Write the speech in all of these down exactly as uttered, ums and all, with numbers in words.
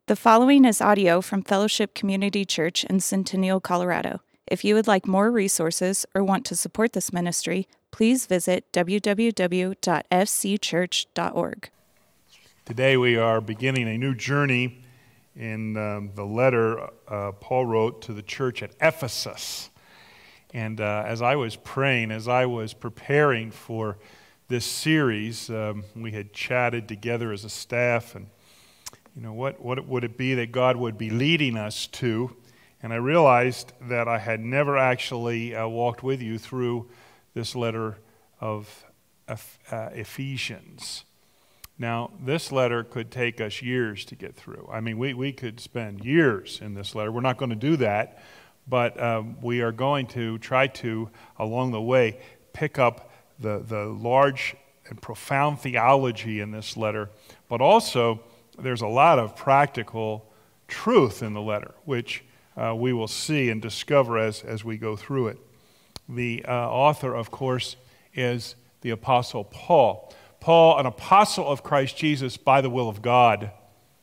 The following is audio from Fellowship Community Church in Centennial, Colorado. If you would like more resources or want to support this ministry, please visit w w w dot f c church dot org. Today we are beginning a new journey in um, the letter uh, Paul wrote to the church at Ephesus. And uh, as I was praying, as I was preparing for this series, um, we had chatted together as a staff, and you know, what, what would it be that God would be leading us to? And I realized that I had never actually uh, walked with you through this letter of uh, Ephesians. Now, this letter could take us years to get through. I mean, we, we could spend years in this letter. We're not going to do that, but um, we are going to try to, along the way, pick up the, the large and profound theology in this letter, but also there's a lot of practical truth in the letter, which uh, we will see and discover as, as we go through it. The uh, author, of course, is the Apostle Paul. Paul, an apostle of Christ Jesus by the will of God.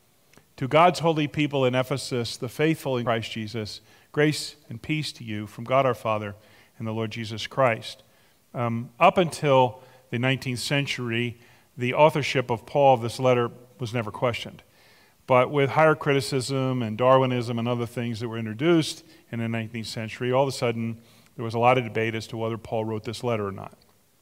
To God's holy people in Ephesus, the faithful in Christ Jesus, grace and peace to you from God our Father and the Lord Jesus Christ. Um, up until the nineteenth century, the authorship of Paul of this letter was never questioned. But with higher criticism and Darwinism and other things that were introduced in the nineteenth century, all of a sudden there was a lot of debate as to whether Paul wrote this letter or not.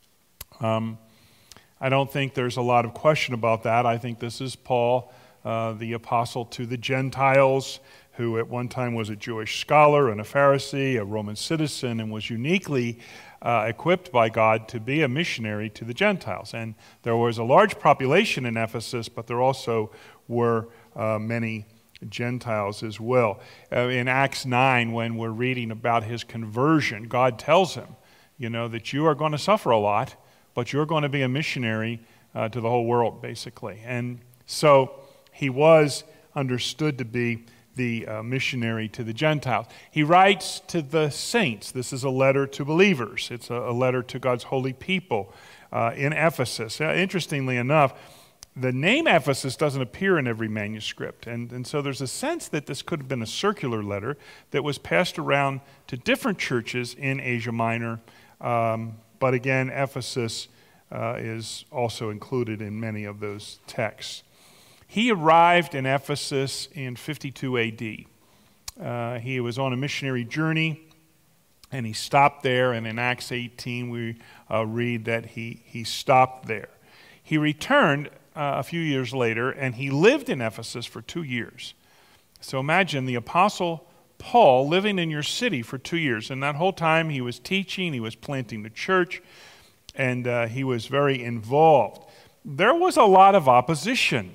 Um, I don't think there's a lot of question about that. I think this is Paul, uh, the apostle to the Gentiles, who at one time was a Jewish scholar and a Pharisee, a Roman citizen, and was uniquely uh, equipped by God to be a missionary to the Gentiles. And there was a large population in Ephesus, but there also were uh, many Gentiles as well. Uh, in Acts nine, when we're reading about his conversion, God tells him, you know, that you are going to suffer a lot, but you're going to be a missionary uh, to the whole world, basically. And so he was understood to be the uh, missionary to the Gentiles. He writes to the saints. This is a letter to believers. It's a, a letter to God's holy people uh, in Ephesus. Uh, interestingly enough, the name Ephesus doesn't appear in every manuscript, and, and so there's a sense that this could have been a circular letter that was passed around to different churches in Asia Minor, um, but again, Ephesus uh, is also included in many of those texts. He arrived in Ephesus in fifty-two A D. Uh, he was on a missionary journey, and he stopped there, and in Acts eighteen we uh, read that he, he stopped there. He returned uh, a few years later, and he lived in Ephesus for two years. So imagine the Apostle Paul living in your city for two years, and that whole time he was teaching, he was planting the church, and uh, he was very involved. There was a lot of opposition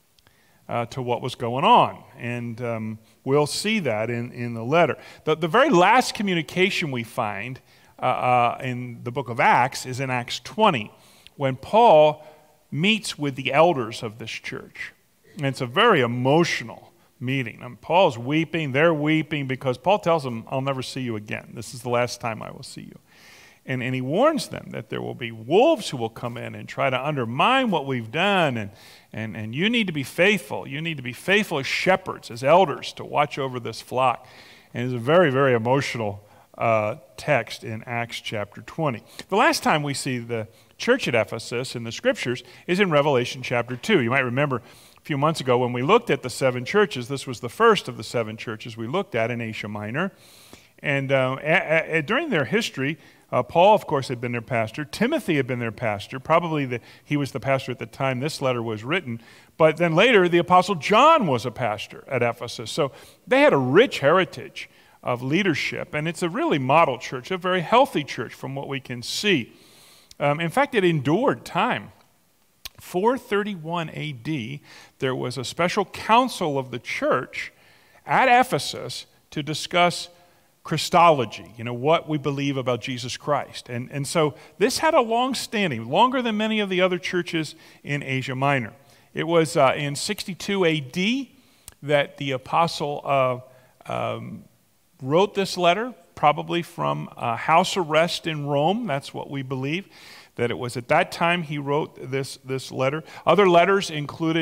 Uh, to what was going on. And um, we'll see that in, in the letter. The, the very last communication we find uh, uh, in the book of Acts is in Acts twenty, when Paul meets with the elders of this church. And it's a very emotional meeting. And Paul's weeping, they're weeping, because Paul tells them, I'll never see you again. This is the last time I will see you. And, and he warns them that there will be wolves who will come in and try to undermine what we've done, and, and, and you need to be faithful. You need to be faithful as shepherds, as elders, to watch over this flock. And it's a very, very emotional uh, text in Acts chapter twenty. The last time we see the church at Ephesus in the scriptures is in Revelation chapter two. You might remember a few months ago when we looked at the seven churches, this was the first of the seven churches we looked at in Asia Minor. And uh, a- a- during their history, Uh, Paul, of course, had been their pastor. Timothy had been their pastor. Probably the, he was the pastor at the time this letter was written. But then later, the Apostle John was a pastor at Ephesus. So they had a rich heritage of leadership. And it's a really model church, a very healthy church from what we can see. Um, in fact, it endured time. four thirty-one A D, there was a special council of the church at Ephesus to discuss Christology, you know, what we believe about Jesus Christ. And, and so this had a long standing, longer than many of the other churches in Asia Minor. It was uh, in sixty-two A D that the apostle uh, um, wrote this letter, probably from uh, house arrest in Rome. That's what we believe, that it was at that time he wrote this, this letter. Other letters included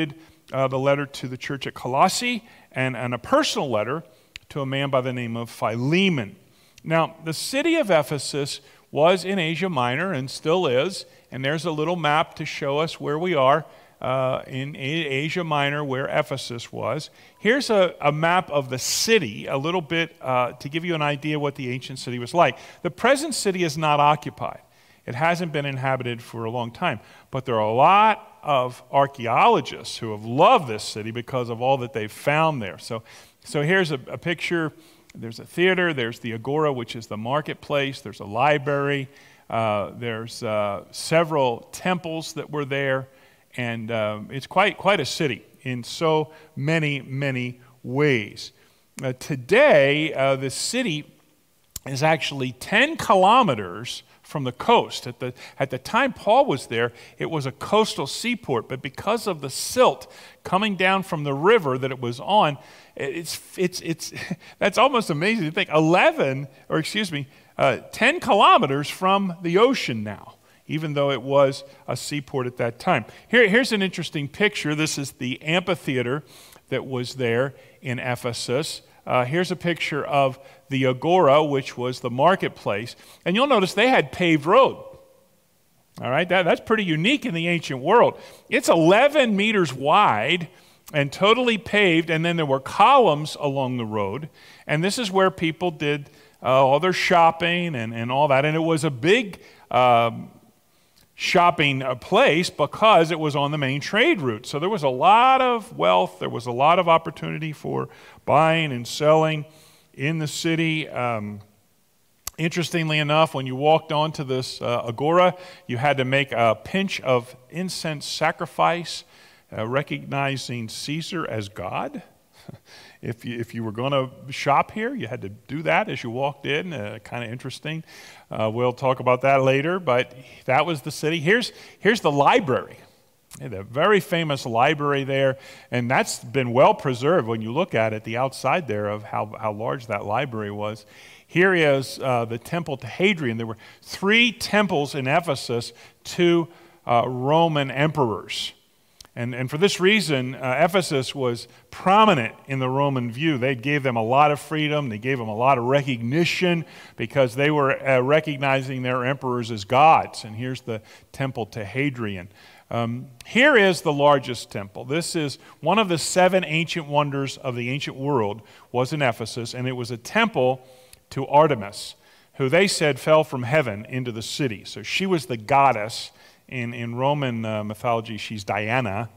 uh, the letter to the church at Colossae, and, and a personal letter to a man by the name of Philemon. Now, the city of Ephesus was in Asia Minor and still is, and there's a little map to show us where we are uh, in Asia Minor, where Ephesus was. Here's a, a map of the city, a little bit uh, to give you an idea what the ancient city was like. The present city is not occupied. It hasn't been inhabited for a long time, but there are a lot of archaeologists who have loved this city because of all that they've found there. So, so here's a, a picture. There's a theater, there's the Agora, which is the marketplace, there's a library, uh, there's uh, several temples that were there, and um, it's quite quite a city in so many, many ways. Uh, today, uh, the city is actually ten kilometers from the coast. At the, at the time Paul was there, it was a coastal seaport, but because of the silt coming down from the river that it was on, it's, it's, it's, that's almost amazing to think. eleven, or excuse me, uh, ten kilometers from the ocean now, even though it was a seaport at that time. Here, here's an interesting picture. This is the amphitheater that was there in Ephesus. Uh, here's a picture of the Agora, which was the marketplace. And you'll notice they had paved road. All right, that, that's pretty unique in the ancient world. It's eleven meters wide and totally paved, and then there were columns along the road. And this is where people did uh, all their shopping and, and all that. And it was a big um, shopping place because it was on the main trade route. So there was a lot of wealth. There was a lot of opportunity for buying and selling in the city. Um, interestingly enough, when you walked onto this uh, agora, you had to make a pinch of incense sacrifice, uh, recognizing Caesar as God. If you, if you were going to shop here, you had to do that as you walked in. Uh, kind of interesting. Uh, we'll talk about that later, but that was the city. Here's, here's the library. The very famous library there, and that's been well preserved when you look at it, the outside there of how, how large that library was. Here is uh, the temple to Hadrian. There were three temples in Ephesus to uh, Roman emperors. And, and for this reason, uh, Ephesus was prominent in the Roman view. They gave them a lot of freedom. They gave them a lot of recognition because they were uh, recognizing their emperors as gods. And here's the temple to Hadrian. Um, here is the largest temple. This is one of the seven ancient wonders of the ancient world was in Ephesus, and it was a temple to Artemis, who they said fell from heaven into the city. So she was the goddess. In, in Roman uh, mythology, she's Diana.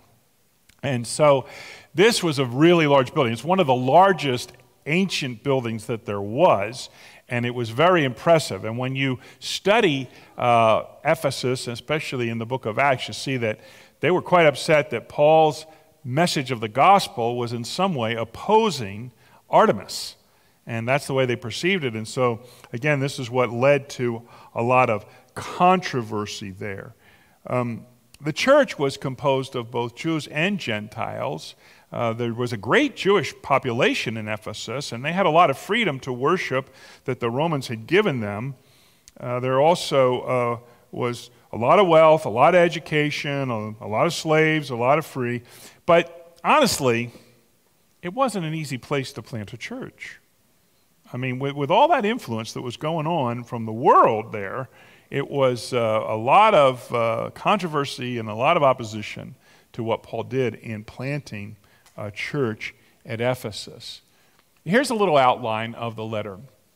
And so this was a really large building. It's one of the largest ancient buildings that there was, and it was very impressive. And when you study uh, Ephesus, especially in the book of Acts, you see that they were quite upset that Paul's message of the gospel was in some way opposing Artemis. And that's the way they perceived it. And so, again, this is what led to a lot of controversy there. Um, the church was composed of both Jews and Gentiles. Uh, there was a great Jewish population in Ephesus, and they had a lot of freedom to worship that the Romans had given them. Uh, there also uh, was a lot of wealth, a lot of education, a, a lot of slaves, a lot of free. But honestly, it wasn't an easy place to plant a church. I mean, with, with all that influence that was going on from the world there, it was uh, a lot of uh, controversy and a lot of opposition to what Paul did in planting a church at Ephesus. Here's a little outline of the letter.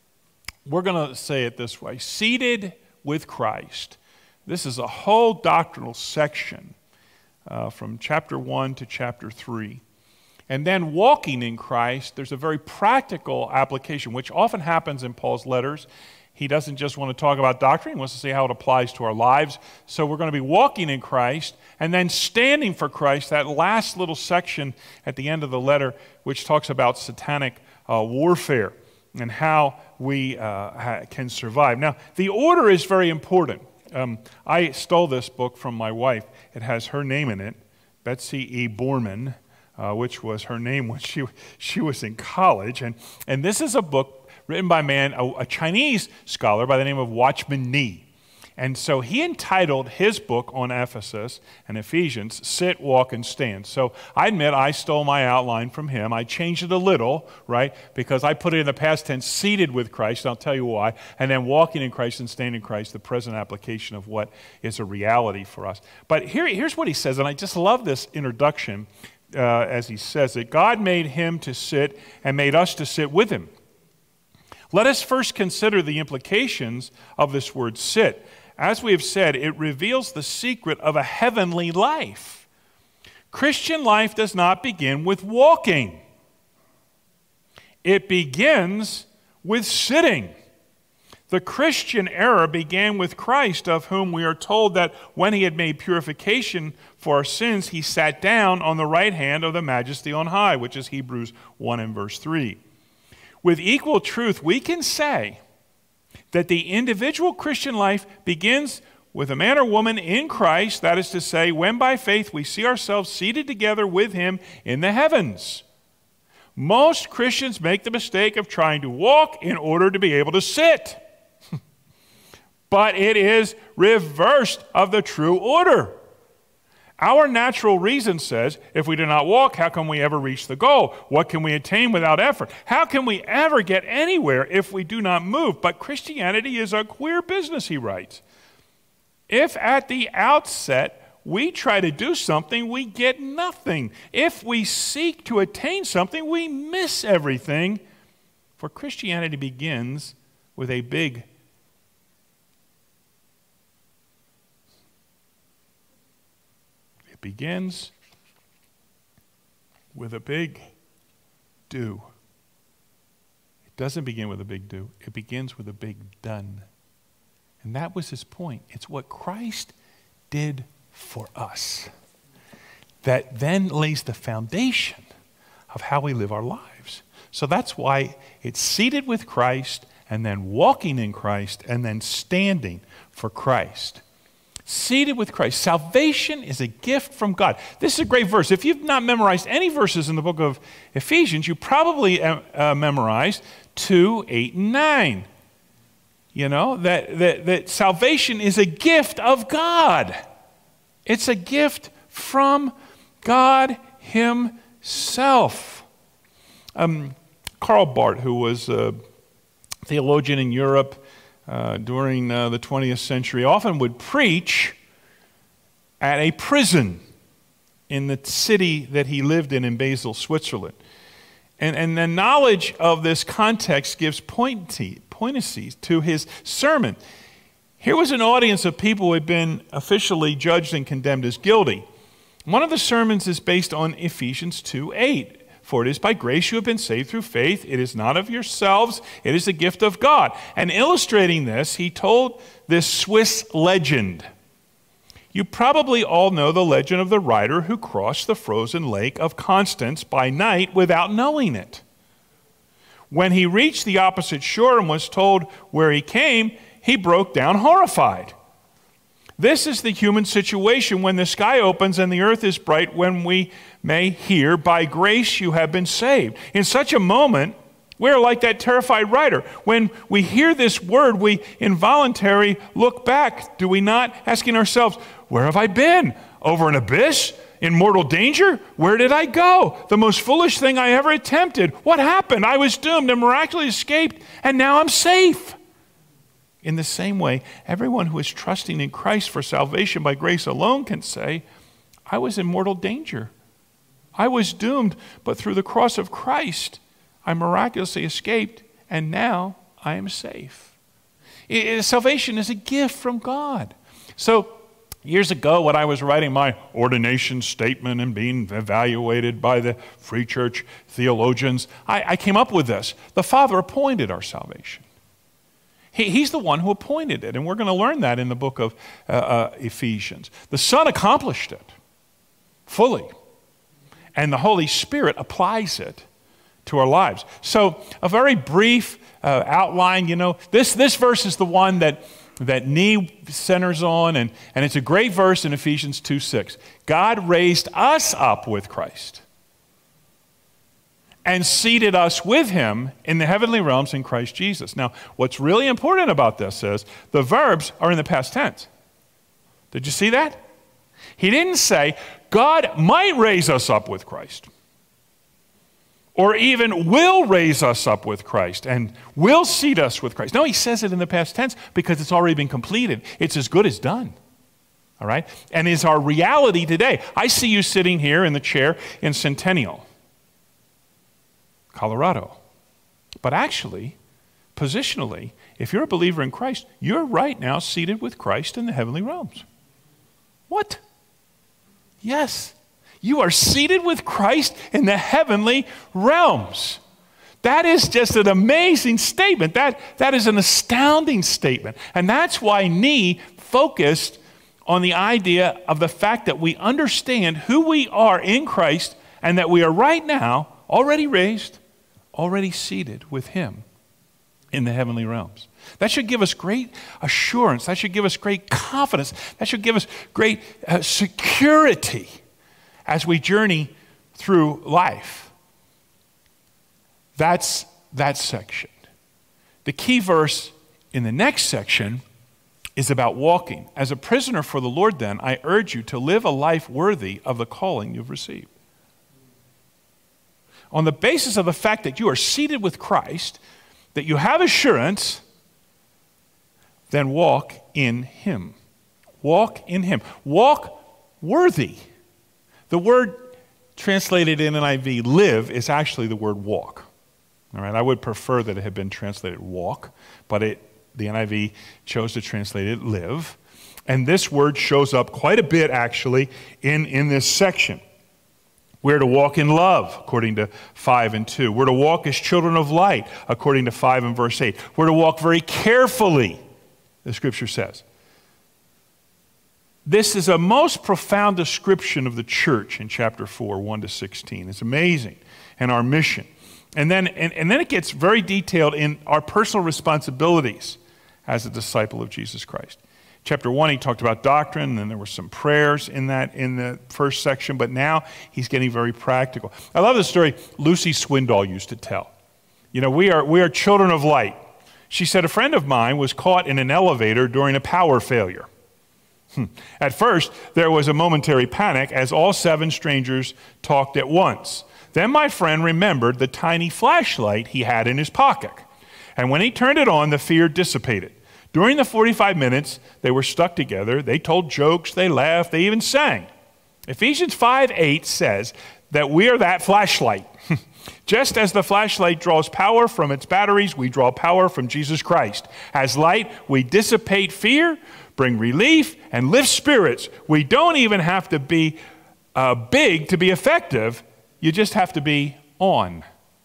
We're going to say it this way: seated with Christ. This is a whole doctrinal section uh, from chapter one to chapter three. And then walking in Christ, there's a very practical application, which often happens in Paul's letters. He doesn't just want to talk about doctrine, he wants to see how it applies to our lives. So we're going to be walking in Christ and then standing for Christ, that last little section at the end of the letter, which talks about satanic uh, warfare and how we uh, ha- can survive. Now, the order is very important. Um, I stole this book from my wife. It has her name in it, Betsy E. Borman, uh, which was her name when she, she was in college. And, and this is a book written by a man, a, a Chinese scholar by the name of Watchman Nee. And so he entitled his book on Ephesus and Ephesians, Sit, Walk, and Stand. So I admit I stole my outline from him. I changed it a little, right, because I put it in the past tense, seated with Christ, and I'll tell you why, and then walking in Christ and standing in Christ, the present application of what is a reality for us. But here, here's what he says, and I just love this introduction uh, as he says it. God made him to sit and made us to sit with him. Let us first consider the implications of this word sit. As we have said, it reveals the secret of a heavenly life. Christian life does not begin with walking. It begins with sitting. The Christian era began with Christ, of whom we are told that when he had made purification for our sins, he sat down on the right hand of the Majesty on high, which is Hebrews one and verse three. With equal truth, we can say that the individual Christian life begins with a man or woman in Christ, that is to say, when by faith we see ourselves seated together with him in the heavens. Most Christians make the mistake of trying to walk in order to be able to sit. But it is reversed of the true order. Our natural reason says, if we do not walk, how can we ever reach the goal? What can we attain without effort? How can we ever get anywhere if we do not move? But Christianity is a queer business, he writes. If at the outset we try to do something, we get nothing. If we seek to attain something, we miss everything. For Christianity begins with a big begins with a big do. It doesn't begin with a big do. It begins with a big done. And that was his point. It's what Christ did for us that then lays the foundation of how we live our lives. So that's why it's seated with Christ and then walking in Christ and then standing for Christ. Seated with Christ. Salvation is a gift from God. This is a great verse. If you've not memorized any verses in the book of Ephesians, you probably uh, uh, memorized two, eight, and nine. You know, that, that, that salvation is a gift of God. It's a gift from God himself. Um, Karl Barth, who was a theologian in Europe, Uh, during uh, the twentieth century, often would preach at a prison in the city that he lived in, in Basel, Switzerland. And, and the knowledge of this context gives pointy, poignancy to his sermon. Here was an audience of people who had been officially judged and condemned as guilty. One of the sermons is based on Ephesians two eight. For it is by grace you have been saved through faith. It is not of yourselves. It is a gift of God. And illustrating this, he told this Swiss legend. You probably all know the legend of the rider who crossed the frozen lake of Constance by night without knowing it. When he reached the opposite shore and was told where he came, he broke down horrified. This is the human situation when the sky opens and the earth is bright, when we may hear, by grace you have been saved. In such a moment, we're like that terrified rider. When we hear this word, we involuntarily look back, do we not? Asking ourselves, where have I been? Over an abyss? In mortal danger? Where did I go? The most foolish thing I ever attempted. What happened? I was doomed and miraculously escaped, and now I'm safe. In the same way, everyone who is trusting in Christ for salvation by grace alone can say, I was in mortal danger. I was doomed, but through the cross of Christ, I miraculously escaped, and now I am safe. It, it, salvation is a gift from God. So years ago, when I was writing my ordination statement and being evaluated by the Free Church theologians, I, I came up with this. The Father appointed our salvation. He, he's the one who appointed it, and we're going to learn that in the book of uh, uh, Ephesians. The Son accomplished it fully, and the Holy Spirit applies it to our lives. So a very brief uh, outline, you know, this, this verse is the one that, that Nee centers on, and, and it's a great verse in Ephesians two six. God raised us up with Christ and seated us with him in the heavenly realms in Christ Jesus. Now, what's really important about this is the verbs are in the past tense. Did you see that? He didn't say, God might raise us up with Christ, or even will raise us up with Christ and will seat us with Christ. No, he says it in the past tense because it's already been completed. It's as good as done. All right? And is our reality today. I see you sitting here in the chair in Centennial, Colorado. But actually, positionally, if you're a believer in Christ, you're right now seated with Christ in the heavenly realms. What? Yes. You are seated with Christ in the heavenly realms. That is just an amazing statement. That, that is an astounding statement. And that's why Nee focused on the idea of the fact that we understand who we are in Christ and that we are right now already raised, already seated with him in the heavenly realms. That should give us great assurance. That should give us great confidence. That should give us great uh, security as we journey through life. That's that section. The key verse in the next section is about walking. As a prisoner for the Lord, then, I urge you to live a life worthy of the calling you've received. On the basis of the fact that you are seated with Christ, that you have assurance, then walk in him. Walk in him. Walk worthy. The word translated in N I V, live, is actually the word walk. All right, I would prefer that it had been translated walk, but it the N I V chose to translate it live. And this word shows up quite a bit, actually, in, in this section. We're to walk in love, according to five and two. We're to walk as children of light, according to five and verse eight. We're to walk very carefully, the scripture says. This is a most profound description of the church in chapter four, one to sixteen. It's amazing. And our mission. And then, and, and then it gets very detailed in our personal responsibilities as a disciple of Jesus Christ. Chapter one, he talked about doctrine, and then there were some prayers in that in the first section, but now he's getting very practical. I love the story Lucy Swindoll used to tell. You know, we are we are children of light. She said, a friend of mine was caught in an elevator during a power failure. Hmm. At first, there was a momentary panic as all seven strangers talked at once. Then my friend remembered the tiny flashlight he had in his pocket. And when he turned it on, the fear dissipated. During the forty-five minutes, they were stuck together. They told jokes, they laughed, they even sang. Ephesians five eight says that we are that flashlight. Just as the flashlight draws power from its batteries, we draw power from Jesus Christ. As light, we dissipate fear, bring relief, and lift spirits. We don't even have to be uh, big to be effective. You just have to be on.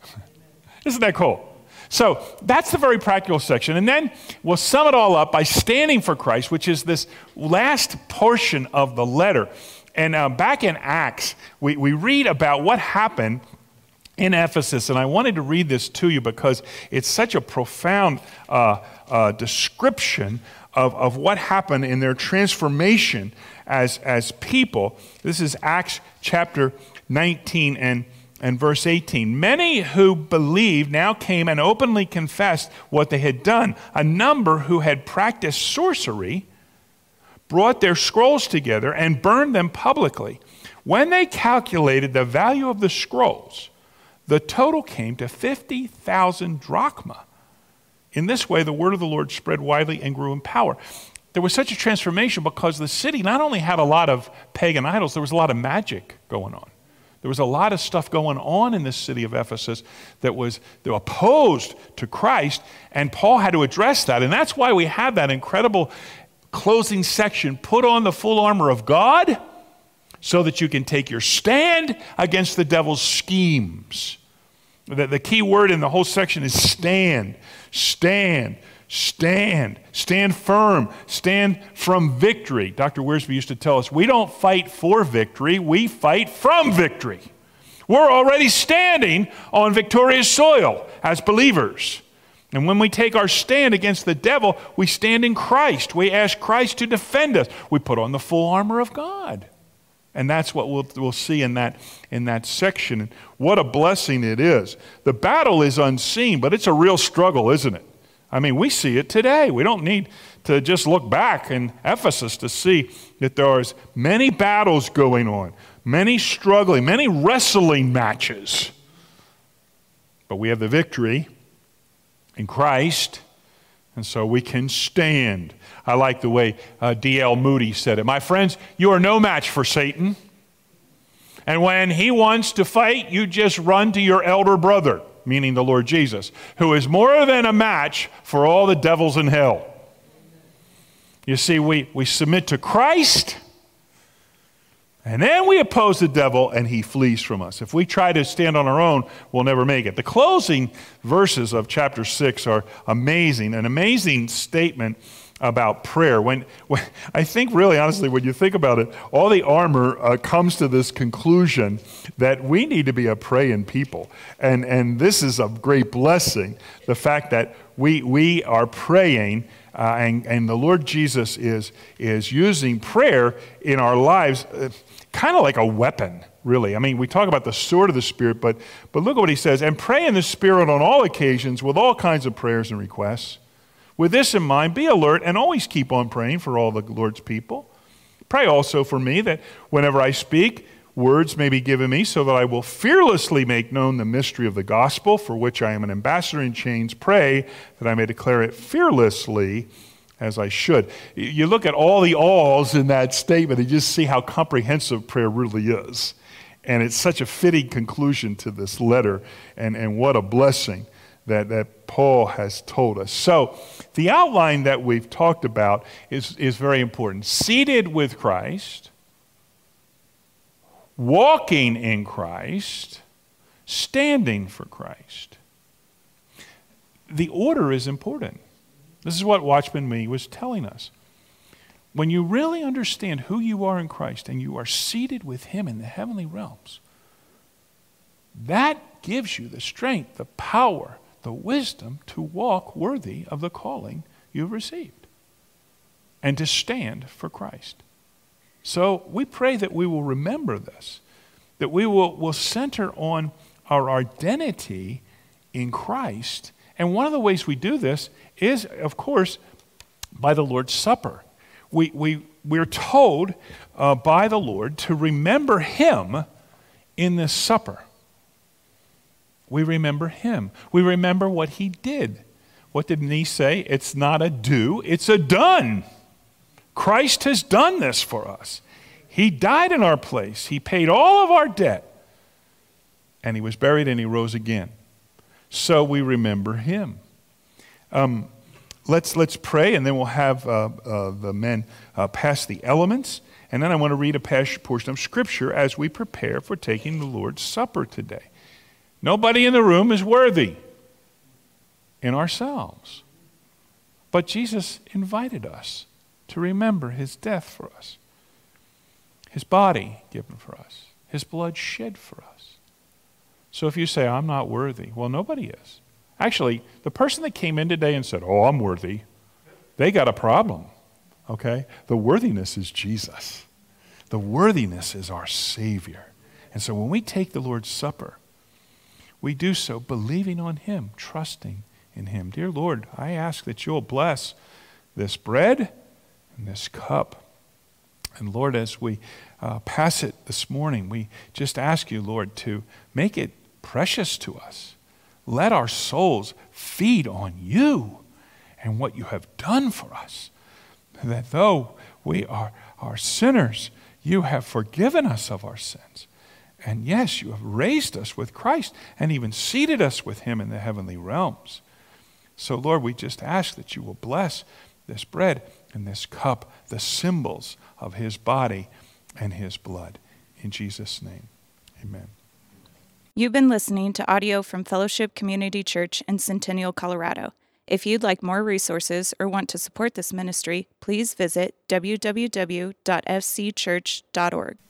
Isn't that cool? So that's the very practical section. And then we'll sum it all up by standing for Christ, which is this last portion of the letter. And uh, back in Acts, we, we read about what happened in Ephesus. And I wanted to read this to you because it's such a profound uh, uh, description of, of what happened in their transformation as, as people. This is Acts chapter nineteen and And verse eighteen, many who believed now came and openly confessed what they had done. A number who had practiced sorcery brought their scrolls together and burned them publicly. When they calculated the value of the scrolls, the total came to fifty thousand drachma. In this way, the word of the Lord spread widely and grew in power. There was such a transformation because the city not only had a lot of pagan idols, there was a lot of magic going on. There was a lot of stuff going on in this city of Ephesus that was that opposed to Christ, and Paul had to address that. And that's why we have that incredible closing section, put on the full armor of God so that you can take your stand against the devil's schemes. The, the key word in the whole section is stand, stand, stand, stand firm, stand from victory. Doctor Wiersbe used to tell us, we don't fight for victory, we fight from victory. We're already standing on victorious soil as believers. And when we take our stand against the devil, we stand in Christ. We ask Christ to defend us. We put on the full armor of God. And that's what we'll, we'll see in that, in that section. And what a blessing it is. The battle is unseen, but it's a real struggle, isn't it? I mean, we see it today. We don't need to just look back in Ephesus to see that there are many battles going on, many struggling, many wrestling matches. But we have the victory in Christ, and so we can stand. I like the way uh, D L Moody said it. My friends, you are no match for Satan. And when he wants to fight, you just run to your elder brother, meaning the Lord Jesus, who is more than a match for all the devils in hell. You see, we, we submit to Christ, and then we oppose the devil, and he flees from us. If we try to stand on our own, we'll never make it. The closing verses of chapter six are amazing, an amazing statement about prayer. When, when I think really honestly, when you think about it, all the armor uh, comes to this conclusion that we need to be a praying people. And, and this is a great blessing, the fact that we, we are praying uh, and, and the Lord Jesus is, is using prayer in our lives uh, kind of like a weapon, really. I mean, we talk about the sword of the Spirit, but, but look at what he says, and pray in the Spirit on all occasions with all kinds of prayers and requests. With this in mind, be alert and always keep on praying for all the Lord's people. Pray also for me that whenever I speak, words may be given me so that I will fearlessly make known the mystery of the gospel, for which I am an ambassador in chains. Pray that I may declare it fearlessly as I should. You look at all the alls in that statement and just see how comprehensive prayer really is. And it's such a fitting conclusion to this letter, and, and what a blessing that, that Paul has told us. So the outline that we've talked about is, is very important. Seated with Christ, walking in Christ, standing for Christ. The order is important. This is what Watchman Nee was telling us. When you really understand who you are in Christ and you are seated with him in the heavenly realms, that gives you the strength, the power, the wisdom to walk worthy of the calling you've received and to stand for Christ. So we pray that we will remember this, that we will, will center on our identity in Christ. And one of the ways we do this is, of course, by the Lord's Supper. We, we, we're told uh, by the Lord to remember him in this supper. We remember him. We remember what he did. What did he say? It's not a do, it's a done. Christ has done this for us. He died in our place. He paid all of our debt. And he was buried and he rose again. So we remember him. Um, let's, let's pray, and then we'll have uh, uh, the men uh, pass the elements. And then I want to read a portion of Scripture as we prepare for taking the Lord's Supper today. Nobody in the room is worthy in ourselves. But Jesus invited us to remember his death for us, his body given for us, his blood shed for us. So if you say, I'm not worthy, well, nobody is. Actually, the person that came in today and said, oh, I'm worthy, they got a problem, okay? The worthiness is Jesus. The worthiness is our Savior. And so when we take the Lord's Supper, we do so believing on him, trusting in him. Dear Lord, I ask that you'll bless this bread and this cup. And Lord, as we uh, pass it this morning, we just ask you, Lord, to make it precious to us. Let our souls feed on you and what you have done for us. That though we are, are sinners, you have forgiven us of our sins. And yes, you have raised us with Christ and even seated us with him in the heavenly realms. So, Lord, we just ask that you will bless this bread and this cup, the symbols of his body and his blood. In Jesus' name, amen. You've been listening to audio from Fellowship Community Church in Centennial, Colorado. If you'd like more resources or want to support this ministry, please visit w w w dot f c church dot org.